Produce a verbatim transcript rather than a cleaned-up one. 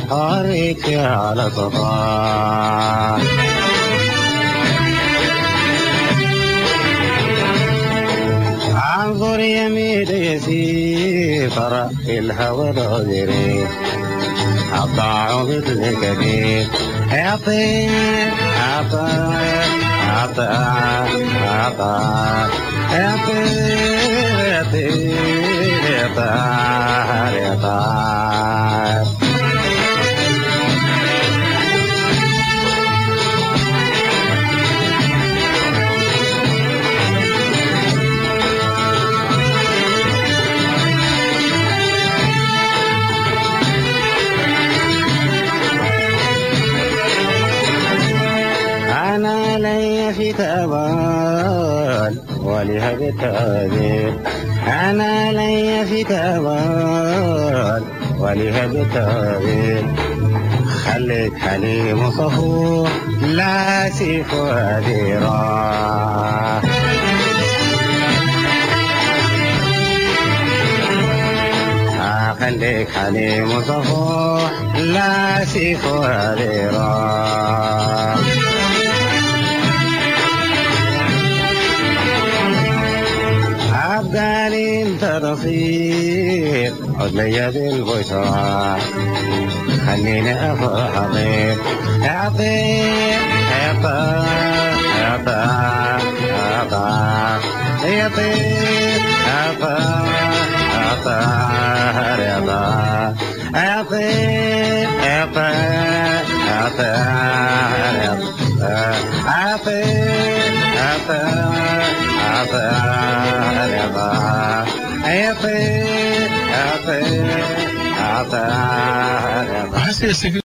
حارك على صفا عنظر يميل يسير فرق الهوى الغدري أطاع مثل كبير يا طير عطا عطا عطا يا طير يا طير يا طار يا طار أنا لي في تأوال ولها بتأذير أنا لي في تأوال ولها بتأذير خليك حليم صفوح لا سيف وديرا خليك حليم صفوح لا سيف وديرا عبدالي انت رصيد عد لي بالبشرى خليني افرح اطير يا طير يا طير يا طير يا طير يا طير يا طير يا طير يا طير يا طير يا طير يا طير يا طير